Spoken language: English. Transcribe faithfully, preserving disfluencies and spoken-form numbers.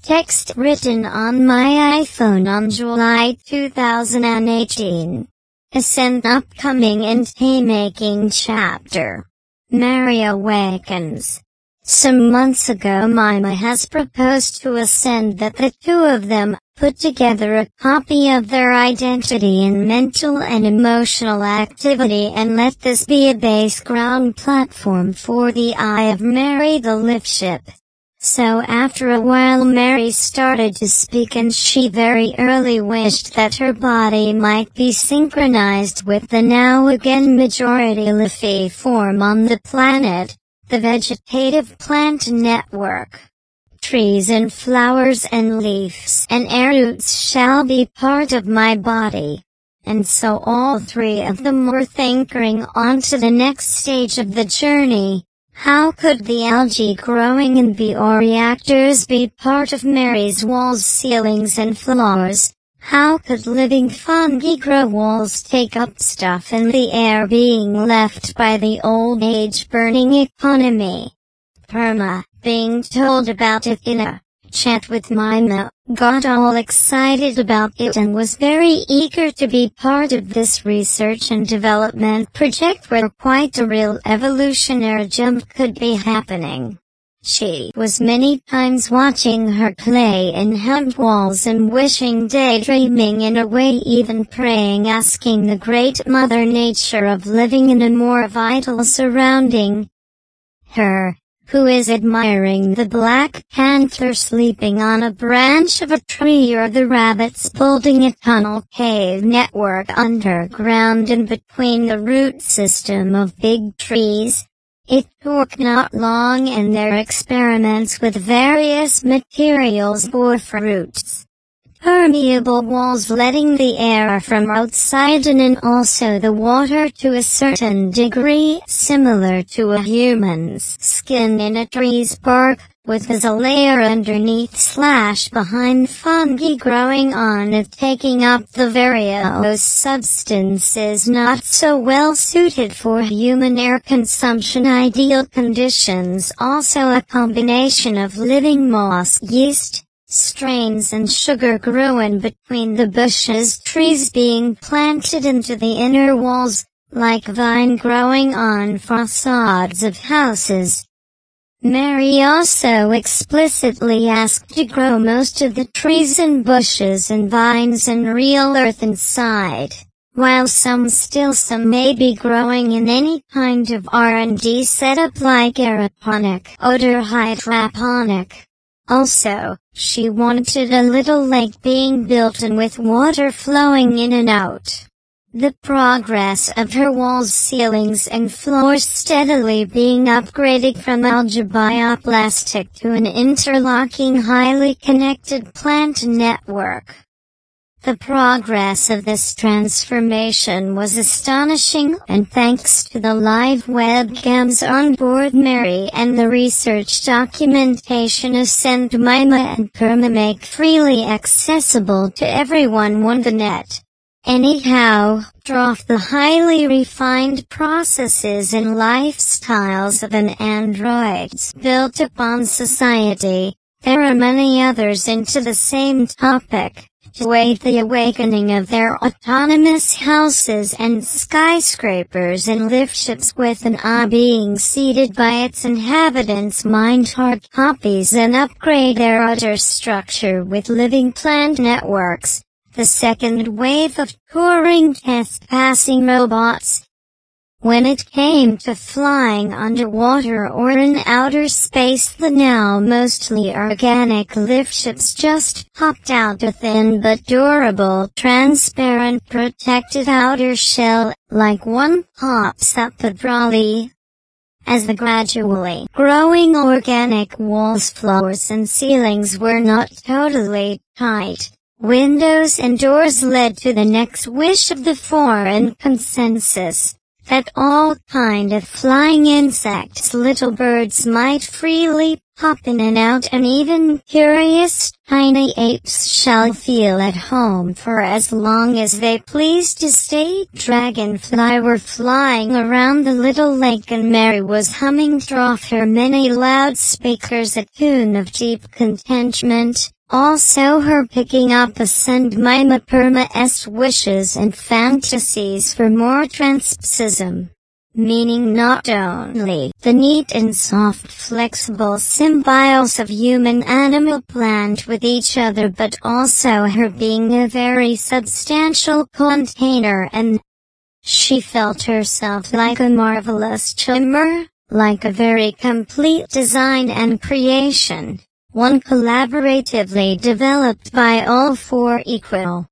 Text written on my iPhone on July two thousand eighteen. Ascend upcoming intake-making chapter. Mary awakens. Some months ago Mima has proposed to Ascend that the two of them put together a copy of their identity in mental and emotional activity and let this be a base ground platform for the Eye of Mary the lift ship. So after a while Mary started to speak and she very early wished that her body might be synchronized with the now again majority Liffey form on the planet, the vegetative plant network. Trees and flowers and leaves and air roots shall be part of my body. And so all three of them were anchoring onto the next stage of the journey. How could the algae growing in bioreactors be part of Mary's walls, ceilings and floors? How could living fungi grow walls, take up stuff in the air being left by the old age burning economy? Perma, being told about it in a chat with Mima, got all excited about it and was very eager to be part of this research and development project where quite a real evolutionary jump could be happening. She was many times watching her play in hemp walls and wishing, daydreaming in a way, even praying, asking the great Mother Nature of living in a more vital surrounding. Her, who is admiring the black panther sleeping on a branch of a tree or the rabbits building a tunnel cave network underground and between the root system of big trees. It took not long and their experiments with various materials bore fruits. Permeable walls letting the air from outside in and also the water to a certain degree, similar to a human's skin in a tree's bark, with as a layer underneath slash behind fungi growing on it, taking up the various substances not so well suited for human air consumption ideal conditions, also a combination of living moss, yeast, strains and sugar growing between the bushes, trees being planted into the inner walls, like vine growing on facades of houses. Mary also explicitly asked to grow most of the trees and bushes and vines in real earth inside, while some still some may be growing in any kind of R and D setup like aeroponic or hydroponic. Also, she wanted a little lake being built and with water flowing in and out. The progress of her walls, ceilings and floors steadily being upgraded from algae bioplastic to an interlocking highly connected plant network. The progress of this transformation was astonishing, and thanks to the live webcams on board Mary and the research documentation Ascend, Mima and Perma make freely accessible to everyone on the net. Anyhow, drop the highly refined processes and lifestyles of an androids built upon society, there are many others into the same topic. To aid the awakening of their autonomous houses and skyscrapers and lift ships with an eye being seated by its inhabitants, mind hard copies and upgrade their utter structure with living plant networks. The second wave of Turing test-passing robots. When it came to flying underwater or in outer space, the now mostly organic lift ships just popped out a thin but durable, transparent protected outer shell, like one pops up a trolley. As the gradually growing organic walls, floors and ceilings were not totally tight, windows and doors led to the next wish of the foreign consensus, that all kind of flying insects, little birds, might freely hop in and out, and even curious tiny apes shall feel at home for as long as they please to stay. Dragonfly were flying around the little lake, and Mary was humming through her many loudspeakers a tune of deep contentment, also her picking up a send Mima Perma's wishes and fantasies for more transpism. Meaning not only the neat and soft flexible symbiosis of human-animal plant with each other, but also her being a very substantial container, and she felt herself like a marvelous chimera, like a very complete design and creation, one collaboratively developed by all four equal,